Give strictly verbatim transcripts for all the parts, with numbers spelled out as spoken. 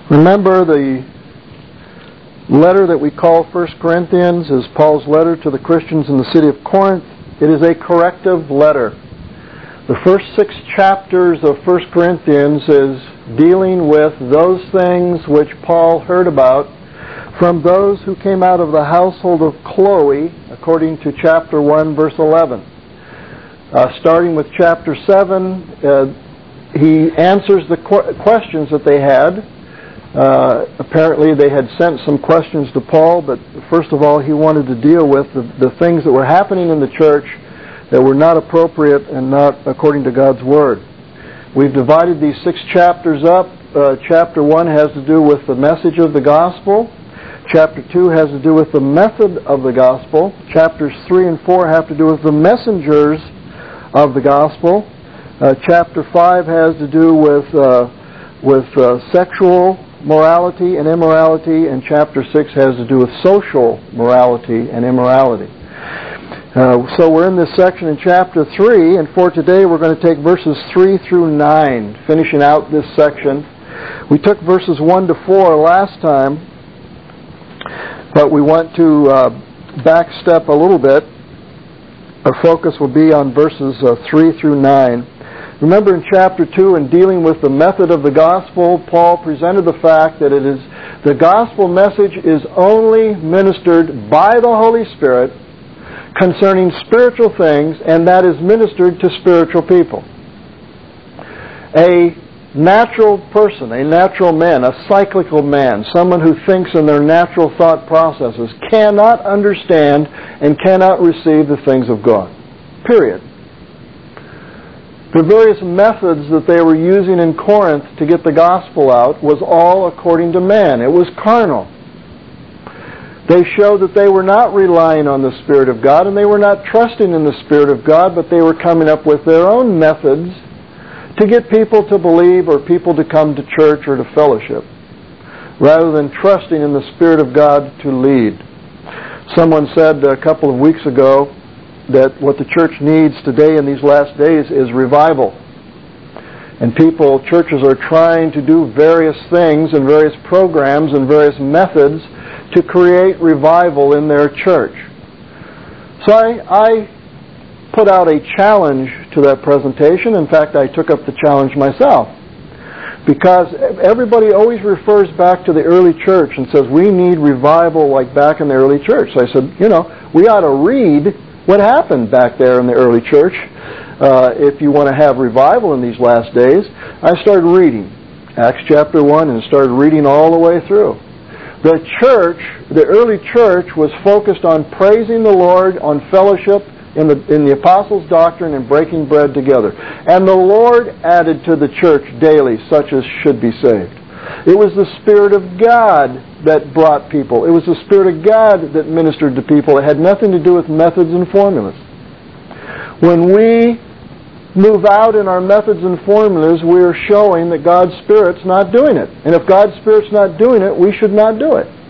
Remember, the letter that we call First Corinthians is Paul's letter to the Christians in the city of Corinth. It is a corrective letter. The first six chapters of First Corinthians is dealing with those things which Paul heard about from those who came out of the household of Chloe, according to chapter one, verse eleven. Uh, starting with chapter seven, uh, he answers the qu- questions that they had. Uh, apparently they had sent some questions to Paul, but first of all he wanted to deal with the, the things that were happening in the church that were not appropriate and not according to God's Word. We've divided these six chapters up. Uh, chapter one has to do with the message of the gospel. Chapter two has to do with the method of the gospel. Chapters three and four have to do with the messengers of the gospel. Uh, chapter five has to do with uh, with uh, sexual morality and immorality, and chapter six has to do with social morality and immorality. Uh, so we're in this section in chapter three, and for today we're going to take verses three through nine, finishing out this section. We took verses one to four last time, but we want to uh, backstep a little bit. Our focus will be on verses uh, three through nine. Remember in chapter two, in dealing with the method of the gospel, Paul presented the fact that it is the gospel message is only ministered by the Holy Spirit concerning spiritual things, and that is ministered to spiritual people. A natural person, a natural man, a cyclical man, someone who thinks in their natural thought processes, cannot understand and cannot receive the things of God. Period. The various methods that they were using in Corinth to get the gospel out was all according to man. It was carnal. They showed that they were not relying on the Spirit of God, and they were not trusting in the Spirit of God, but they were coming up with their own methods to get people to believe or people to come to church or to fellowship, rather than trusting in the Spirit of God to lead. Someone said a couple of weeks ago that what the church needs today in these last days is revival. And people, churches are trying to do various things and various programs and various methods to create revival in their church. So I, I put out a challenge to that presentation. In fact, I took up the challenge myself. Because everybody always refers back to the early church and says, we need revival like back in the early church. So I said, you know, we ought to read what happened back there in the early church uh, if you want to have revival in these last days. I started reading Acts chapter one and started reading all the way through. The church, the early church, was focused on praising the Lord, on fellowship in the in the apostles' doctrine and breaking bread together. And the Lord added to the church daily such as should be saved. It was the Spirit of God that brought people. It was the Spirit of God that ministered to people. It had nothing to do with methods and formulas. When we move out in our methods and formulas, we are showing that God's Spirit's not doing it. And if God's Spirit's not doing it, we should not do it.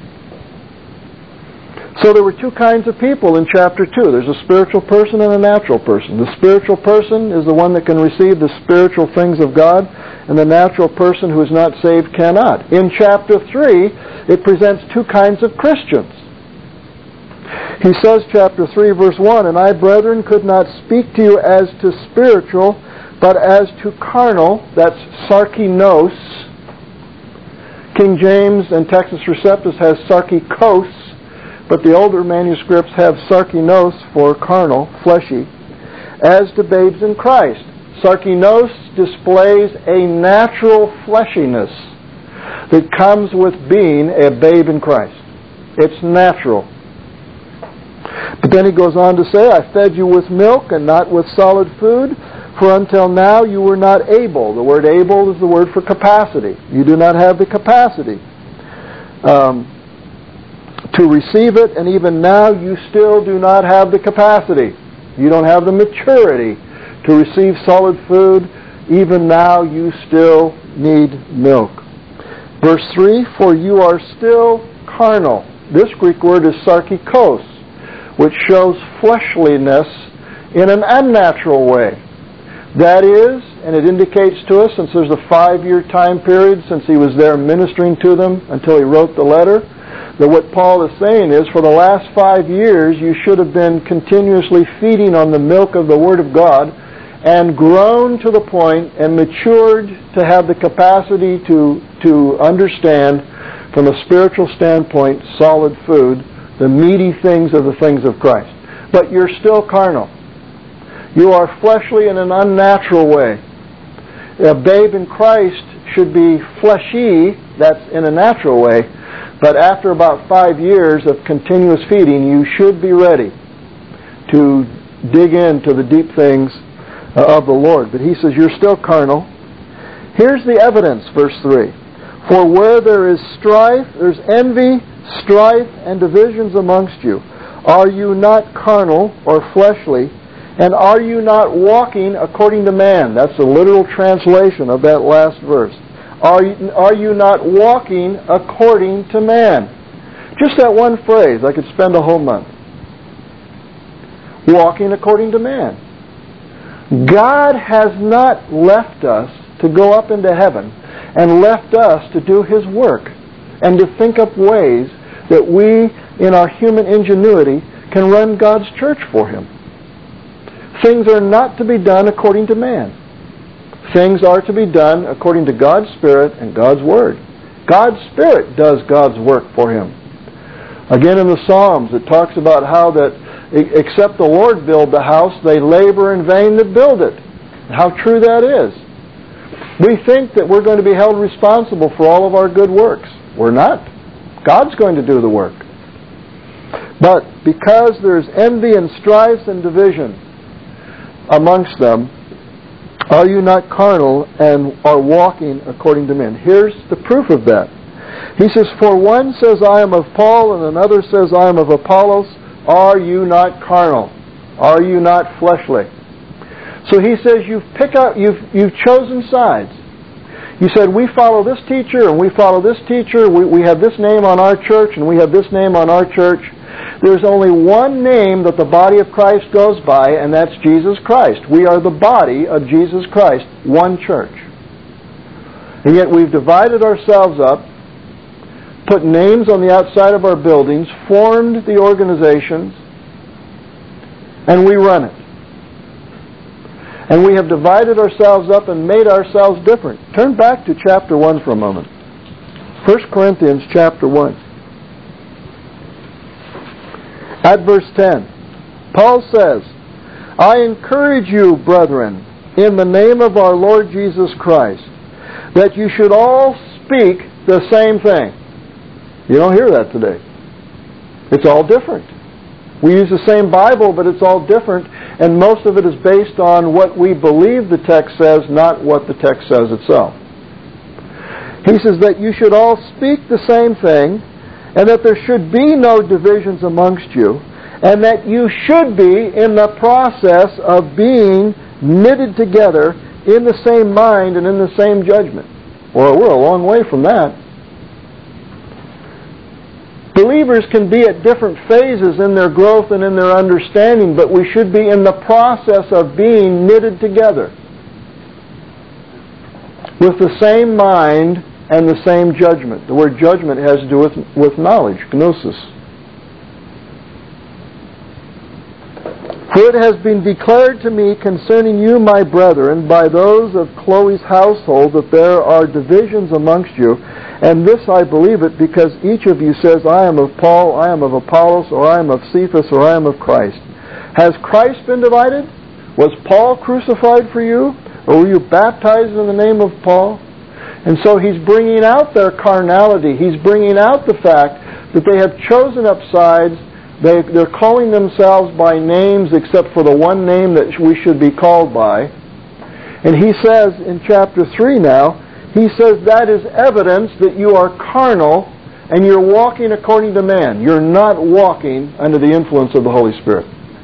So there were two kinds of people in chapter two. There's a spiritual person and a natural person. The spiritual person is the one that can receive the spiritual things of God, and the natural person who is not saved cannot. In chapter three, it presents two kinds of Christians. He says, chapter three, verse one, and I, brethren, could not speak to you as to spiritual, but as to carnal, that's sarkinos. King James and Textus Receptus has sarkikos, but the older manuscripts have sarkinos for carnal, fleshy, as to babes in Christ. Sarkinos displays a natural fleshiness that comes with being a babe in Christ. It's natural. But then he goes on to say, I fed you with milk and not with solid food, for until now you were not able. The word able is the word for capacity. You do not have the capacity um, to receive it, and even now you still do not have the capacity. You don't have the maturity to receive solid food. Even now you still need milk. Verse three, for you are still carnal. This Greek word is sarkikos, which shows fleshliness in an unnatural way. That is, and it indicates to us, since there's a five-year time period since he was there ministering to them until he wrote the letter, that what Paul is saying is, for the last five years, you should have been continuously feeding on the milk of the Word of God and grown to the point and matured to have the capacity to, to understand, from a spiritual standpoint, solid food, the meaty things of the things of Christ. But you're still carnal. You are fleshly in an unnatural way. A babe in Christ should be fleshy, that's in a natural way, but after about five years of continuous feeding, you should be ready to dig into the deep things of the Lord. But he says, you're still carnal. Here's the evidence, verse three. For where there is strife, there's envy, strife, and divisions amongst you. Are you not carnal or fleshly? And are you not walking according to man? That's the literal translation of that last verse. Are you, are you not walking according to man? Just that one phrase, I could spend a whole month. Walking according to man. God has not left us to go up into heaven and left us to do His work and to think up ways that we, in our human ingenuity, can run God's church for Him. Things are not to be done according to man. Things are to be done according to God's Spirit and God's Word. God's Spirit does God's work for Him. Again, in the Psalms, it talks about how that except the Lord build the house, they labor in vain that build it. How true that is. We think that we're going to be held responsible for all of our good works. We're not. God's going to do the work. But because there's envy and strife and division amongst them, are you not carnal and are walking according to men? Here's the proof of that. He says, for one says, I am of Paul, and another says, I am of Apollos. Are you not carnal? Are you not fleshly? So he says, you've pick up, you've you've chosen sides. You said, we follow this teacher and we follow this teacher. We, we have this name on our church and we have this name on our church. There's only one name that the body of Christ goes by, and that's Jesus Christ. We are the body of Jesus Christ, one church. And yet we've divided ourselves up, put names on the outside of our buildings, formed the organizations, and we run it. And we have divided ourselves up and made ourselves different. Turn back to chapter one for a moment. First Corinthians chapter one. At verse ten, Paul says, I encourage you, brethren, in the name of our Lord Jesus Christ, that you should all speak the same thing. You don't hear that today. It's all different. We use the same Bible, but it's all different, and most of it is based on what we believe the text says, not what the text says itself. He says that you should all speak the same thing, and that there should be no divisions amongst you, and that you should be in the process of being knitted together in the same mind and in the same judgment. Well, we're a long way from that. Believers can be at different phases in their growth and in their understanding, but we should be in the process of being knitted together with the same mind and the same judgment. The word judgment has to do with, with knowledge, gnosis. For it has been declared to me concerning you, my brethren, by those of Chloe's household, that there are divisions amongst you. And this I believe it, because each of you says, I am of Paul, I am of Apollos, or I am of Cephas, or I am of Christ. Has Christ been divided? Was Paul crucified for you? Or were you baptized in the name of Paul? And so he's bringing out their carnality. He's bringing out the fact that they have chosen up sides. They, they're calling themselves by names except for the one name that we should be called by. And he says in chapter three now, he says that is evidence that you are carnal and you're walking according to man. You're not walking under the influence of the Holy Spirit.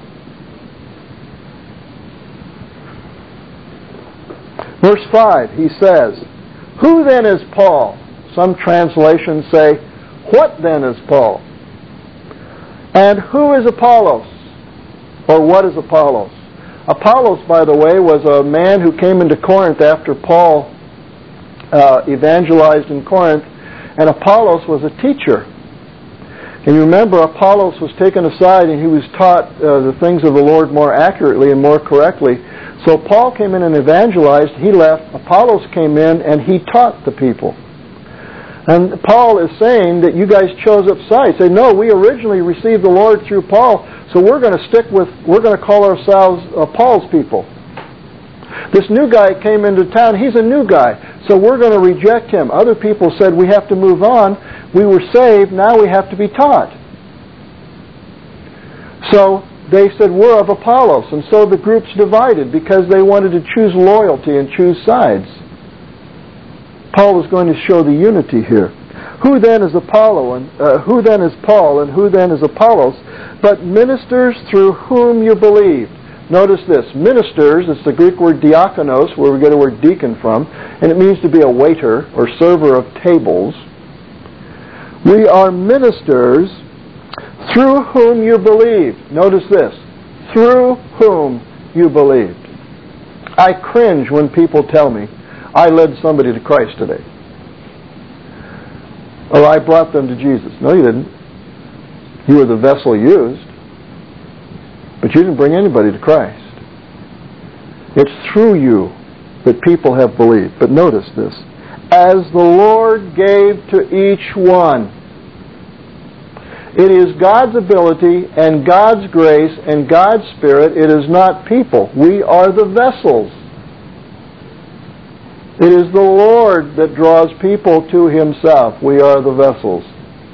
Verse five, he says, who then is Paul? Some translations say, what then is Paul? And who is Apollos? Or what is Apollos? Apollos, by the way, was a man who came into Corinth after Paul uh, evangelized in Corinth, and Apollos was a teacher. And you remember, Apollos was taken aside and he was taught uh, the things of the Lord more accurately and more correctly. So Paul came in and evangelized, he left, Apollos came in and he taught the people. And Paul is saying that you guys chose up sides. Say, no, we originally received the Lord through Paul, so we're going to stick with, we're going to call ourselves uh, Paul's people. This new guy came into town, he's a new guy, so we're going to reject him. Other people said, we have to move on. We were saved, now we have to be taught. So they said, we're of Apollos. And so the groups divided because they wanted to choose loyalty and choose sides. Paul was going to show the unity here. Who then is Apollo, and uh, who then is Paul, and who then is Apollos, but ministers through whom you believed? Notice this, ministers, it's the Greek word diakonos, where we get the word deacon from, and it means to be a waiter or server of tables. We are ministers through whom you believed. Notice this, through whom you believed. I cringe when people tell me, I led somebody to Christ today. Or I brought them to Jesus. No, you didn't. You were the vessel used. But you didn't bring anybody to Christ. It's through you that people have believed. But notice this. As the Lord gave to each one. It is God's ability and God's grace and God's Spirit. It is not people. We are the vessels. It is the Lord that draws people to Himself. We are the vessels.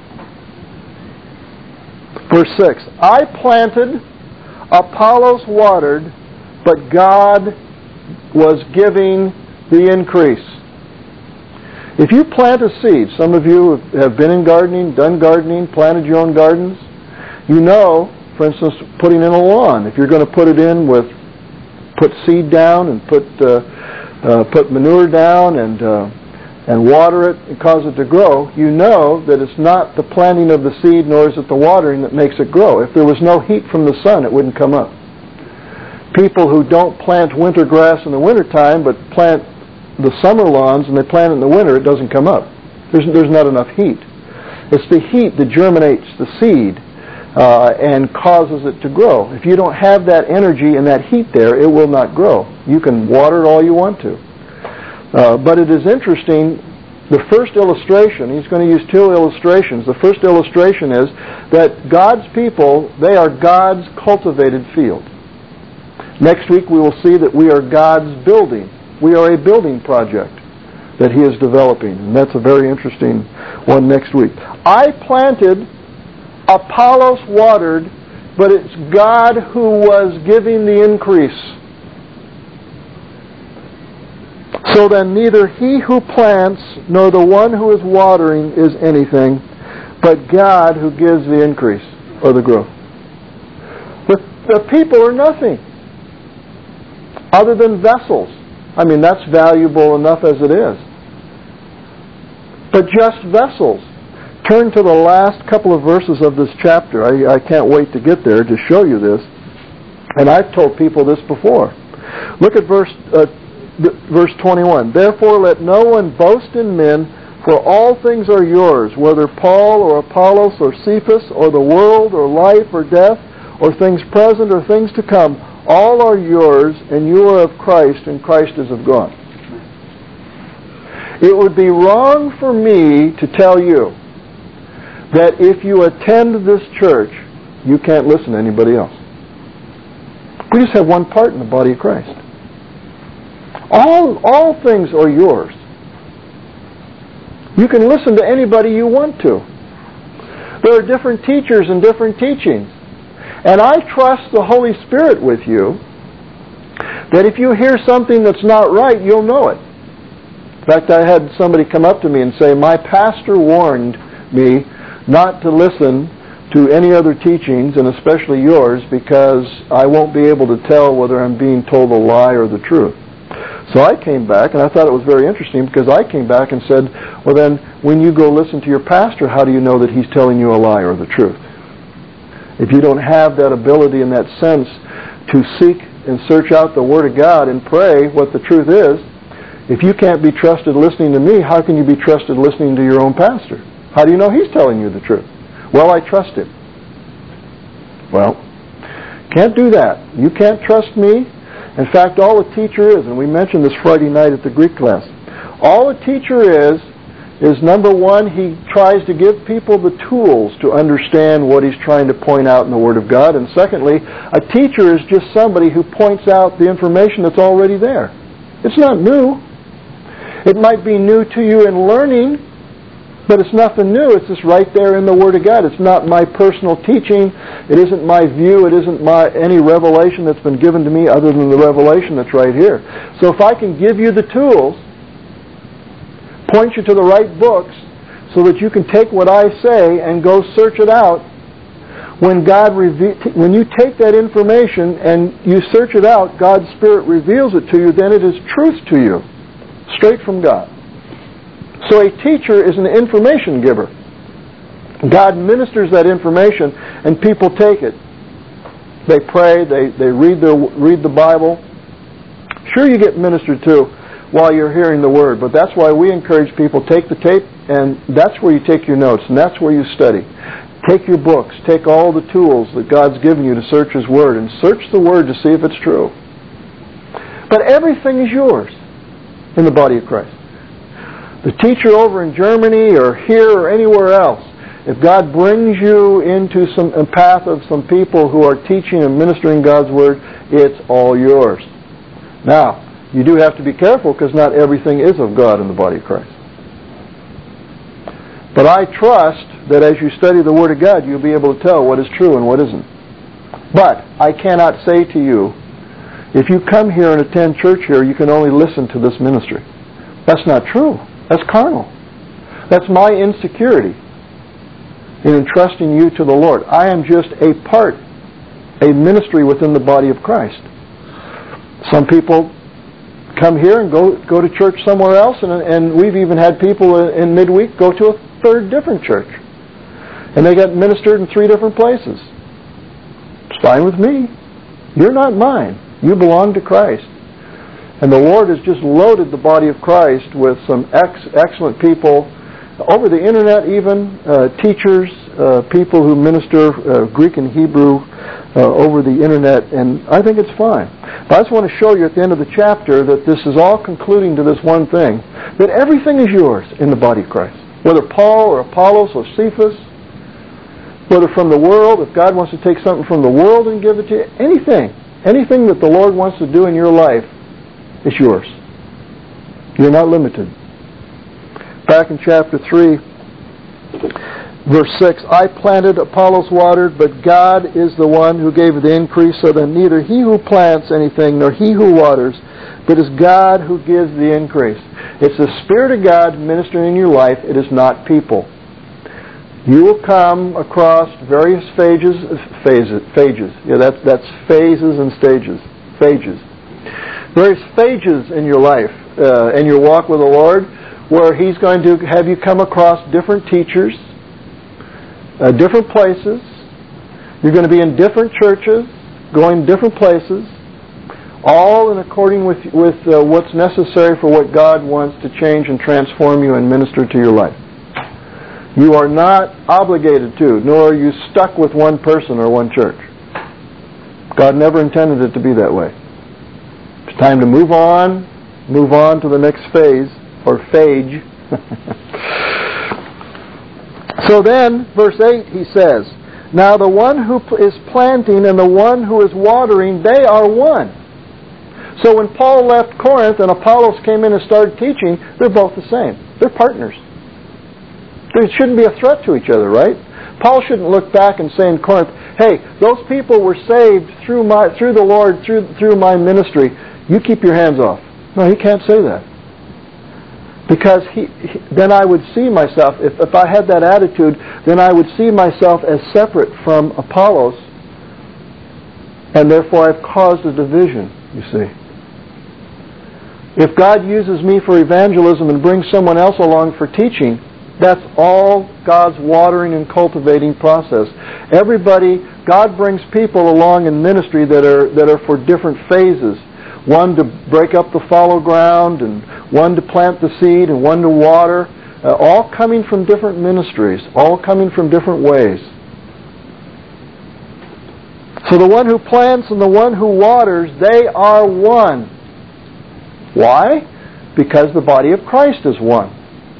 Verse six. I planted, Apollos watered, but God was giving the increase. If you plant a seed, some of you have been in gardening, done gardening, planted your own gardens, you know, for instance, putting in a lawn. If you're going to put it in with, put seed down and put uh, uh, put manure down and uh, and water it and cause it to grow, you know that it's not the planting of the seed nor is it the watering that makes it grow. If there was no heat from the sun, it wouldn't come up. People who don't plant winter grass in the wintertime but plant the summer lawns and they plant it in the winter, it doesn't come up. There's, there's not enough heat. It's the heat that germinates the seed uh, and causes it to grow. If you don't have that energy and that heat there, it will not grow. You can water it all you want to. Uh, but it is interesting, the first illustration, he's going to use two illustrations. The first illustration is that God's people, they are God's cultivated field. Next week we will see that we are God's building. We are a building project that He is developing, and that's a very interesting one next week. I planted, Apollos watered, but it's God who was giving the increase. So then neither he who plants nor the one who is watering is anything, but God who gives the increase or the growth. The, the people are nothing other than vessels. I mean, that's valuable enough as it is. But just vessels. Turn to the last couple of verses of this chapter. I, I can't wait to get there to show you this. And I've told people this before. Look at verse uh, verse twenty-one. Therefore let no one boast in men, for all things are yours, whether Paul or Apollos or Cephas or the world or life or death or things present or things to come. All are yours, and you are of Christ, and Christ is of God. It would be wrong for me to tell you that if you attend this church, you can't listen to anybody else. We just have one part in the body of Christ. All, all things are yours. You can listen to anybody you want to. There are different teachers and different teachings. And I trust the Holy Spirit with you that if you hear something that's not right, you'll know it. In fact, I had somebody come up to me and say, my pastor warned me not to listen to any other teachings, and especially yours, because I won't be able to tell whether I'm being told a lie or the truth. So I came back, and I thought it was very interesting, because I came back and said, well then, when you go listen to your pastor, how do you know that he's telling you a lie or the truth? If you don't have that ability and that sense to seek and search out the Word of God and pray what the truth is, if you can't be trusted listening to me, how can you be trusted listening to your own pastor? How do you know he's telling you the truth? Well, I trust him. Well, can't do that. You can't trust me. In fact, all a teacher is, and we mentioned this Friday night at the Greek class, all a teacher is, is number one, he tries to give people the tools to understand what he's trying to point out in the Word of God. And secondly, a teacher is just somebody who points out the information that's already there. It's not new. It might be new to you in learning, but it's nothing new. It's just right there in the Word of God. It's not my personal teaching. It isn't my view. It isn't my any revelation that's been given to me other than the revelation that's right here. So if I can give you the tools, point you to the right books so that you can take what I say and go search it out. When God reve- when you take that information and you search it out, God's Spirit reveals it to you, then it is truth to you, straight from God. So a teacher is an information giver. God ministers that information and people take it. They pray, they, they read their read the Bible. Sure, you get ministered to while you're hearing the Word, but that's why we encourage people, take the tape, and that's where you take your notes, and that's where you study. Take your books, take all the tools that God's given you to search His Word, and search the Word to see if it's true. But everything is yours in the body of Christ. The teacher over in Germany or here or anywhere else, if God brings you into some a path of some people who are teaching and ministering God's Word, it's all yours. Now, you do have to be careful because not everything is of God in the body of Christ. But I trust that as you study the Word of God, you'll be able to tell what is true and what isn't. But I cannot say to you, if you come here and attend church here, you can only listen to this ministry. That's not true. That's carnal. That's my insecurity in entrusting you to the Lord. I am just a part, a ministry within the body of Christ. Some people come here and go go to church somewhere else, and, and we've even had people in midweek go to a third different church. And they got ministered in three different places. It's fine with me. You're not mine. You belong to Christ. And the Lord has just loaded the body of Christ with some ex- excellent people over the internet, even uh, teachers, uh, people who minister uh, Greek and Hebrew uh, over the internet, and I think it's fine. But I just want to show you at the end of the chapter that this is all concluding to this one thing, that everything is yours in the body of Christ. Whether Paul or Apollos or Cephas, whether from the world, if God wants to take something from the world and give it to you, anything, anything that the Lord wants to do in your life, it's yours. You're not limited. Back in chapter three, verse six, I planted, Apollos watered, but God is the one who gave the increase, so that neither he who plants anything nor he who waters, but it's God who gives the increase. It's the Spirit of God ministering in your life. It is not people. You will come across various phases, phases, phases. Yeah, that's that's phases and stages, phases. Various phases in your life, uh, in your walk with the Lord, where He's going to have you come across different teachers, uh, different places. You're going to be in different churches, going different places, all in according with with uh, what's necessary for what God wants to change and transform you and minister to your life. You are not obligated to, nor are you stuck with one person or one church. God never intended it to be that way. It's time to move on, move on to the next phase, or phage. So then, verse eight, he says, now the one who is planting and the one who is watering, they are one. So when Paul left Corinth and Apollos came in and started teaching, they're both the same. They're partners. They shouldn't be a threat to each other, right? Paul shouldn't look back and say in Corinth, hey, those people were saved through my through the Lord, through through my ministry. You keep your hands off. No, he can't say that. Because he, he, then I would see myself, if, if I had that attitude, then I would see myself as separate from Apollos, and therefore I've caused a division, you see. If God uses me for evangelism and brings someone else along for teaching, That's all God's watering and cultivating process. Everybody, God brings people along in ministry that are that are for different phases. One to break up the fallow ground, and one to plant the seed, and one to water. Uh, all coming from different ministries, all coming from different ways. So the one who plants and the one who waters, they are one. Why? Because the body of Christ is one.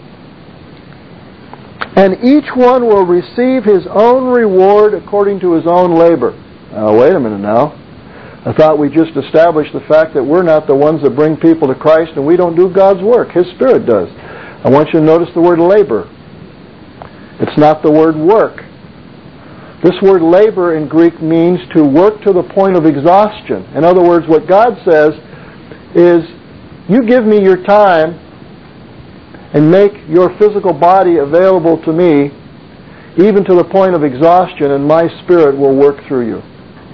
And each one will receive his own reward according to his own labor. Now, wait a minute now. I thought we just established the fact that we're not the ones that bring people to Christ and we don't do God's work. His Spirit does. I want you to notice the word labor. It's not the word work. This word labor in Greek means to work to the point of exhaustion. In other words, what God says is, you give me your time and make your physical body available to me, even to the point of exhaustion, and my Spirit will work through you.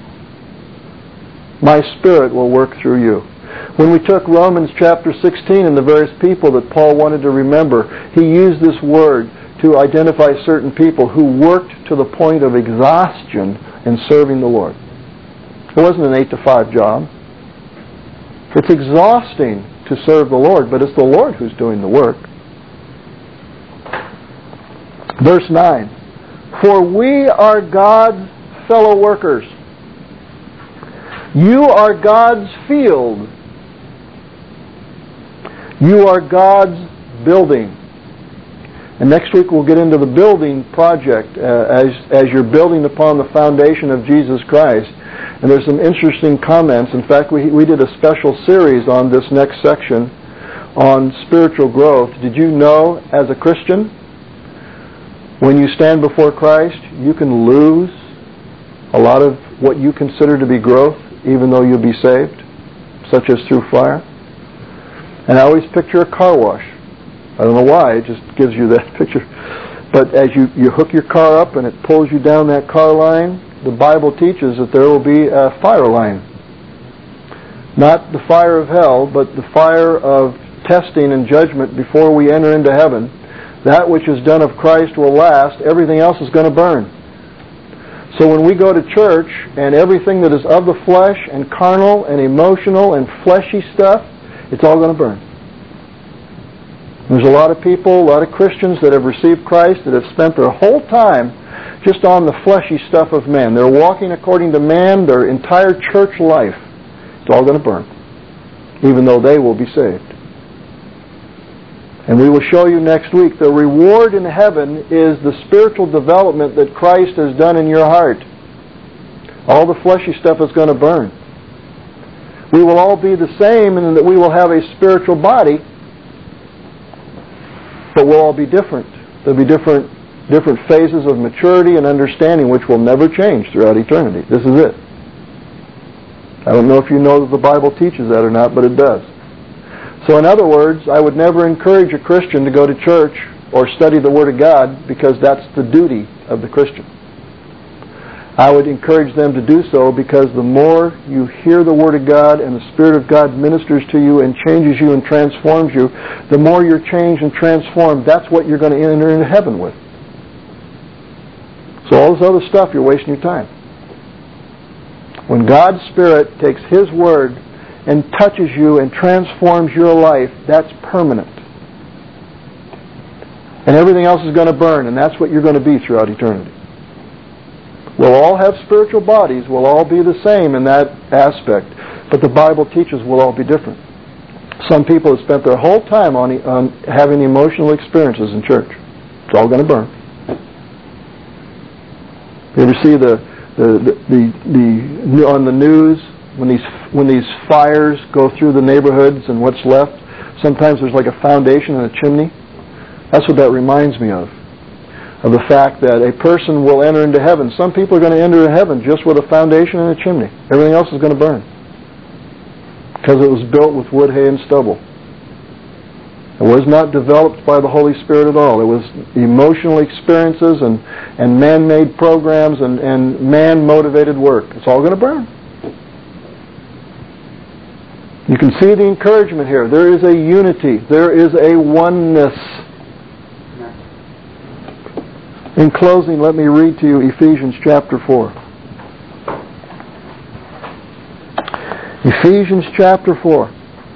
My Spirit will work through you. When we took Romans chapter sixteen and the various people that Paul wanted to remember, he used this word to identify certain people who worked to the point of exhaustion in serving the Lord. It wasn't an eight to five job. It's exhausting to serve the Lord, but it's the Lord who's doing the work. Verse nine, for we are God's fellow workers. You are God's field. You are God's building. And next week we'll get into the building project uh, as, as you're building upon the foundation of Jesus Christ. And there's some interesting comments. In fact, we, we did a special series on this next section on spiritual growth. Did you know, as a Christian, when you stand before Christ, you can lose a lot of what you consider to be growth, even though you'll be saved, such as through fire? And I always picture a car wash. I don't know why, it just gives you that picture. But as you, you hook your car up and it pulls you down that car line, the Bible teaches that there will be a fire line. Not the fire of hell, but the fire of testing and judgment before we enter into heaven. That which is done of Christ will last. Everything else is going to burn. So when we go to church and everything that is of the flesh and carnal and emotional and fleshy stuff, it's all going to burn. There's a lot of people, a lot of Christians that have received Christ that have spent their whole time just on the fleshy stuff of man. They're walking according to man their entire church life. It's all going to burn, even though they will be saved. And we will show you next week the reward in heaven is the spiritual development that Christ has done in your heart. All the fleshy stuff is going to burn. We will all be the same in that we will have a spiritual body, but we'll all be different. There'll be different different phases of maturity and understanding which will never change throughout eternity. This is it. I don't know if you know that the Bible teaches that or not, but it does. So in other words, I would never encourage a Christian to go to church or study the Word of God because that's the duty of the Christian. I would encourage them to do so because the more you hear the Word of God and the Spirit of God ministers to you and changes you and transforms you, the more you're changed and transformed, that's what you're going to enter into heaven with. So all this other stuff, you're wasting your time. When God's Spirit takes His Word and touches you and transforms your life, that's permanent. And everything else is going to burn, and that's what you're going to be throughout eternity. We'll all have spiritual bodies. We'll all be the same in that aspect. But the Bible teaches we'll all be different. Some people have spent their whole time on, on having emotional experiences in church. It's all going to burn. You ever see the, the, the, the, the on the news when these when these fires go through the neighborhoods and what's left? Sometimes there's like a foundation and a chimney. That's what that reminds me of. Of the fact that a person will enter into heaven. Some people are going to enter heaven just with a foundation and a chimney. Everything else is going to burn. Because it was built with wood, hay, and stubble. It was not developed by the Holy Spirit at all. It was emotional experiences and, and man-made programs and, and man-motivated work. It's all going to burn. You can see the encouragement here. There is a unity. There is a oneness. In closing, let me read to you Ephesians chapter four. Ephesians chapter four.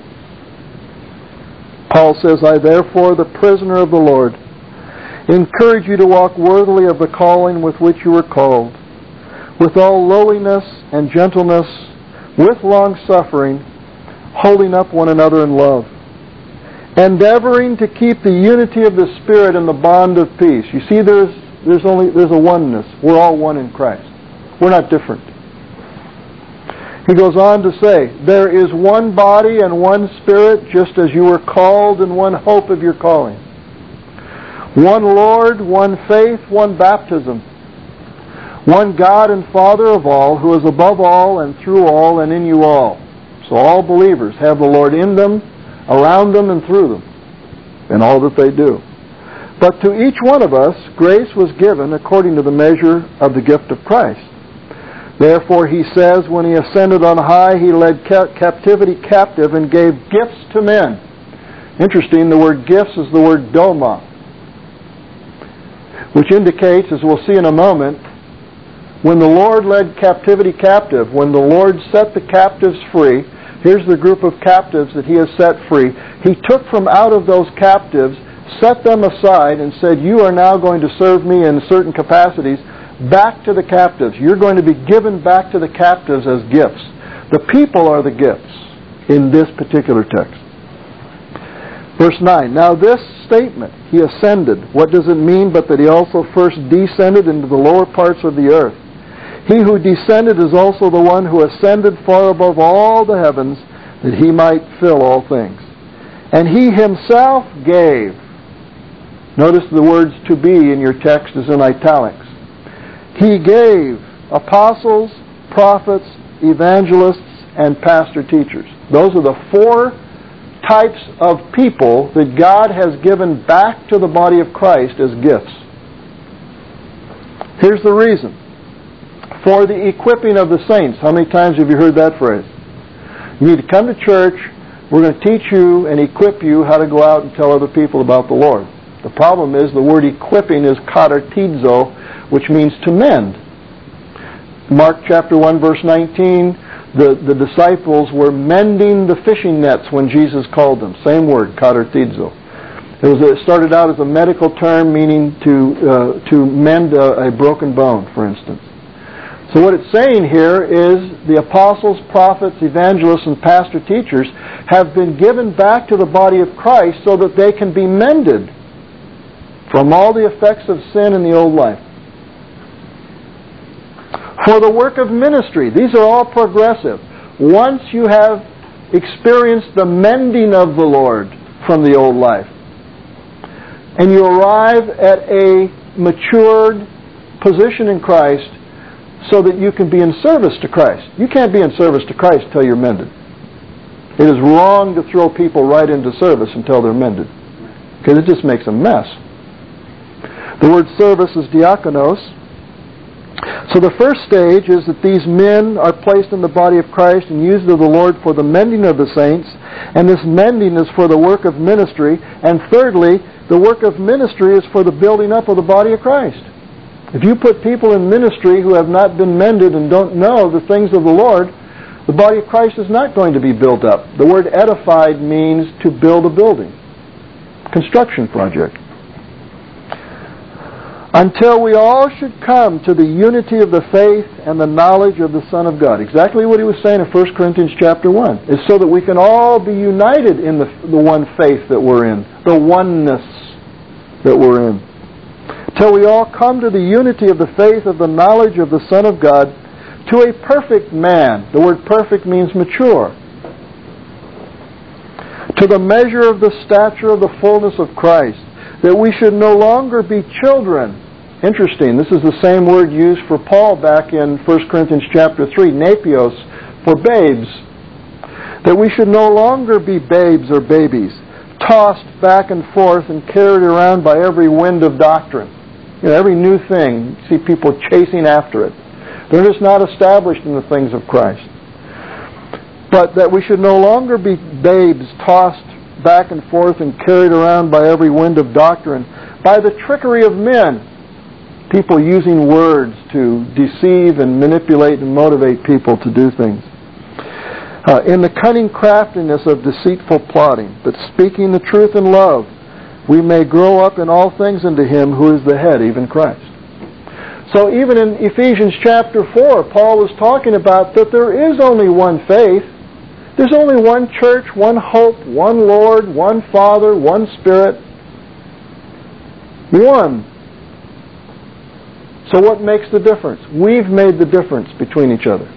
Paul says, I therefore, the prisoner of the Lord, encourage you to walk worthily of the calling with which you were called, with all lowliness and gentleness, with long-suffering, holding up one another in love, endeavoring to keep the unity of the Spirit in the bond of peace. You see, there's there's only there's a oneness. We're all one in Christ. We're not different. He goes on to say, there is one body and one Spirit, just as you were called, and one hope of your calling. One Lord, one faith, one baptism. One God and Father of all, who is above all and through all and in you all. So all believers have the Lord in them, around them, and through them, in all that they do. But to each one of us, grace was given according to the measure of the gift of Christ. Therefore, he says, when he ascended on high, he led ca- captivity captive and gave gifts to men. Interesting, the word gifts is the word doma, which indicates, as we'll see in a moment, when the Lord led captivity captive, when the Lord set the captives free, here's the group of captives that he has set free. He took from out of those captives, set them aside, and said, you are now going to serve me in certain capacities, back to the captives. You're going to be given back to the captives as gifts. The people are the gifts in this particular text. Verse nine, now this statement, he ascended, what does it mean but that he also first descended into the lower parts of the earth? He who descended is also the one who ascended far above all the heavens, that he might fill all things. And he himself gave. Notice the words to be in your text is in italics. He gave apostles, prophets, evangelists, and pastor teachers. Those are the four types of people that God has given back to the body of Christ as gifts. Here's the reason. For the equipping of the saints. How many times have you heard that phrase? You need to come to church. We're going to teach you and equip you how to go out and tell other people about the Lord. The problem is the word equipping is katartizo, which means to mend. Mark chapter one, verse nineteen, the, the disciples were mending the fishing nets when Jesus called them. Same word, katartizo. It, was, it started out as a medical term meaning to, uh, to mend a, a broken bone, for instance. So what it's saying here is the apostles, prophets, evangelists, and pastor teachers have been given back to the body of Christ so that they can be mended from all the effects of sin in the old life. For the work of ministry, these are all progressive. Once you have experienced the mending of the Lord from the old life, and you arrive at a matured position in Christ so that you can be in service to Christ. You can't be in service to Christ until you're mended. It is wrong to throw people right into service until they're mended, because it just makes a mess. The word service is diakonos. So the first stage is that these men are placed in the body of Christ and used of the Lord for the mending of the saints, and this mending is for the work of ministry. And thirdly, the work of ministry is for the building up of the body of Christ. If you put people in ministry who have not been mended and don't know the things of the Lord, the body of Christ is not going to be built up. The word edified means to build a building. Construction project. Until we all should come to the unity of the faith and the knowledge of the Son of God. Exactly what he was saying in First Corinthians chapter one. Is so that we can all be united in the, the one faith that we're in. The oneness that we're in. Till we all come to the unity of the faith of the knowledge of the Son of God, to a perfect man. The word perfect means mature. To the measure of the stature of the fullness of Christ, that we should no longer be children. Interesting, this is the same word used for Paul back in First Corinthians chapter three, nepios, for babes. That we should no longer be babes or babies, tossed back and forth and carried around by every wind of doctrine. You know, every new thing, you see people chasing after it. They're just not established in the things of Christ. But that we should no longer be babes tossed back and forth and carried around by every wind of doctrine, by the trickery of men. people using words to deceive and manipulate and motivate people to do things. Uh, in the cunning craftiness of deceitful plotting, but speaking the truth in love, we may grow up in all things into Him who is the head, even Christ. So even in Ephesians chapter four, Paul is talking about that there is only one faith. There's only one church, one hope, one Lord, one Father, one Spirit. One. So what makes the difference? We've made the difference between each other.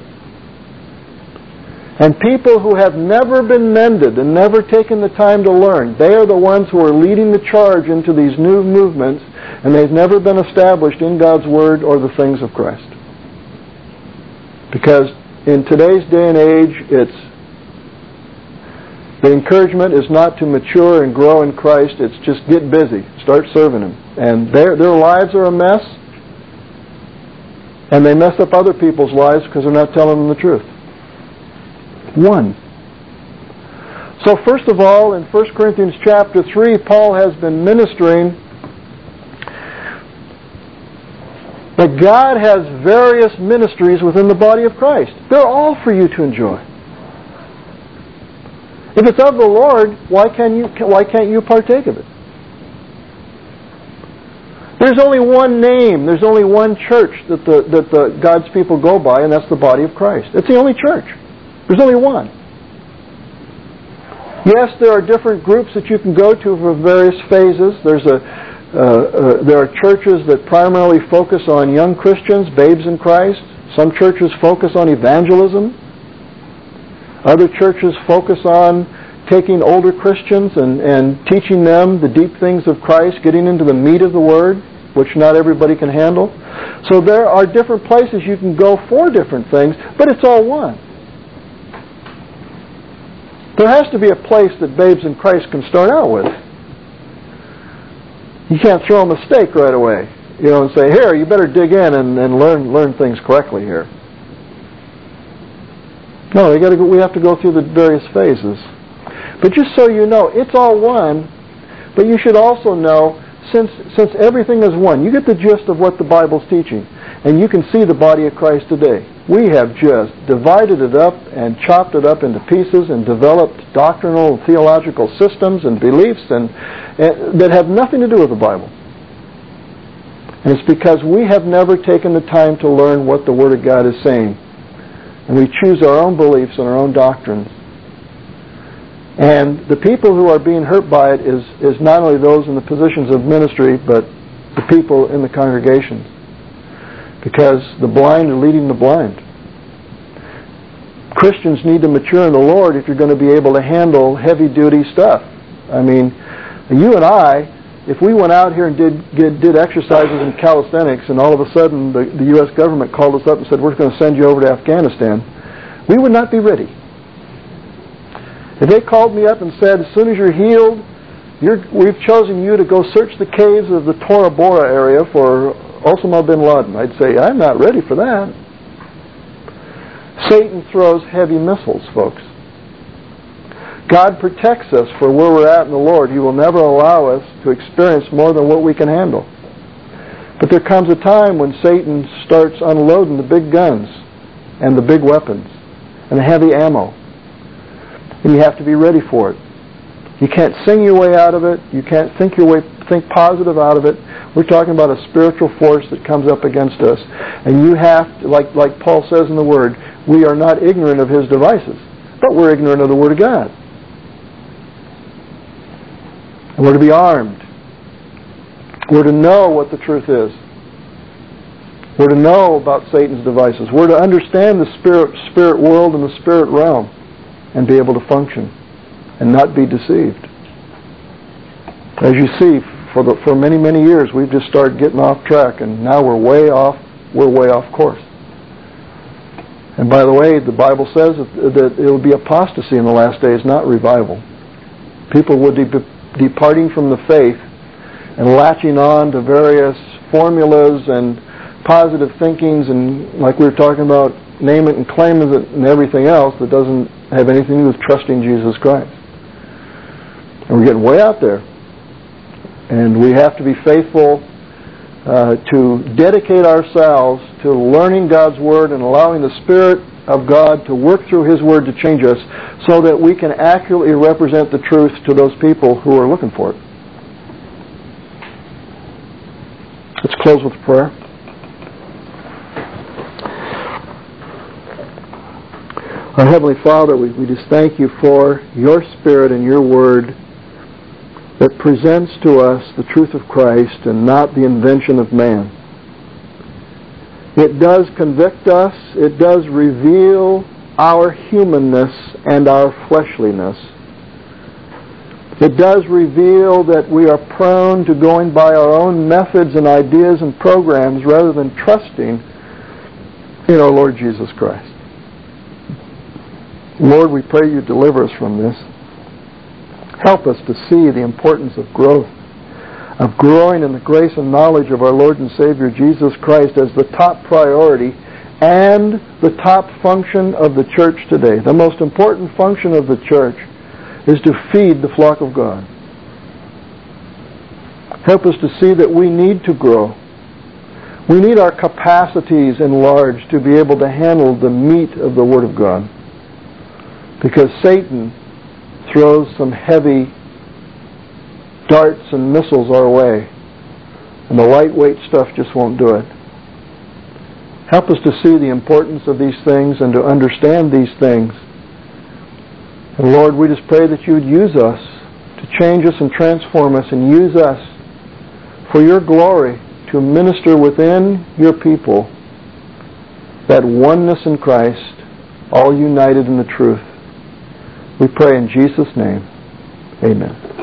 And people who have never been mended and never taken the time to learn, they are the ones who are leading the charge into these new movements, and they've never been established in God's Word or the things of Christ. Because in today's day and age, it's the encouragement is not to mature and grow in Christ, it's just get busy, start serving Him. And their their lives are a mess, and they mess up other people's lives because they're not telling them the truth. One. So first of all, in First Corinthians chapter three, Paul has been ministering that God has various ministries within the body of Christ. They're all for you to enjoy. If it's of the Lord, why can't you, why can't you partake of it? There's only one name, there's only one church that the, that the God's people go by, and that's the body of Christ. It's the only church. There's only one. Yes, there are different groups that you can go to for various phases. There's a, uh, uh, there are churches that primarily focus on young Christians, babes in Christ. Some churches focus on evangelism. Other churches focus on taking older Christians and, and teaching them the deep things of Christ, getting into the meat of the Word, which not everybody can handle. So there are different places you can go for different things, but it's all one. There has to be a place that babes in Christ can start out with. You can't throw them a steak right away, you know, and say, here, you better dig in and, and learn learn things correctly here. No, they got to go, we have to go through the various phases. But just so you know, it's all one, but you should also know, since since everything is one, you get the gist of what the Bible's teaching, and you can see the body of Christ today. We have just divided it up and chopped it up into pieces and developed doctrinal and theological systems and beliefs and, and that have nothing to do with the Bible. And it's because we have never taken the time to learn what the Word of God is saying. And we choose our own beliefs and our own doctrines. And the people who are being hurt by it is, is not only those in the positions of ministry, but the people in the congregations. Because the blind are leading the blind. Christians need to mature in the Lord if you're going to be able to handle heavy-duty stuff. I mean, you and I, if we went out here and did did, did exercises in calisthenics and all of a sudden the, the U S government called us up and said, we're going to send you over to Afghanistan, we would not be ready. If they called me up and said, as soon as you're healed, you're, we've chosen you to go search the caves of the Tora Bora area for Osama bin Laden, I'd say, I'm not ready for that. Satan throws heavy missiles, folks. God protects us for where we're at in the Lord. He will never allow us to experience more than what we can handle. But there comes a time when Satan starts unloading the big guns and the big weapons and the heavy ammo. And you have to be ready for it. You can't sing your way out of it. You can't think your way, think positive out of it. We're talking about a spiritual force that comes up against us. And you have to, like, like Paul says in the Word, we are not ignorant of his devices, but we're ignorant of the Word of God. And we're to be armed. We're to know what the truth is. We're to know about Satan's devices. We're to understand the spirit, spirit world and the spirit realm and be able to function and not be deceived. As you see, for the, for many, many years, we've just started getting off track, and now we're way off, we're way off course. And by the way, the Bible says that, that it will be apostasy in the last days, not revival. People will be departing from the faith and latching on to various formulas and positive thinkings, and like we were talking about, name it and claim it and everything else that doesn't have anything to do with trusting Jesus Christ. And we're getting way out there. And we have to be faithful uh, to dedicate ourselves to learning God's Word and allowing the Spirit of God to work through His Word to change us so that we can accurately represent the truth to those people who are looking for it. Let's close with prayer. Our Heavenly Father, we, we just thank You for Your Spirit and Your Word that presents to us the truth of Christ and not the invention of man. It does convict us. It does reveal our humanness and our fleshliness. It does reveal that we are prone to going by our own methods and ideas and programs rather than trusting in our Lord Jesus Christ. Lord, we pray You deliver us from this. Help us to see the importance of growth, of growing in the grace and knowledge of our Lord and Savior Jesus Christ as the top priority and the top function of the church today. The most important function of the church is to feed the flock of God. Help us to see that we need to grow. We need our capacities enlarged to be able to handle the meat of the Word of God. Because Satan throws some heavy darts and missiles our way, and the lightweight stuff just won't do it. Help us to see the importance of these things and to understand these things. And Lord, we just pray that You would use us to change us and transform us and use us for Your glory to minister within Your people that oneness in Christ, all united in the truth. We pray in Jesus' name. Amen.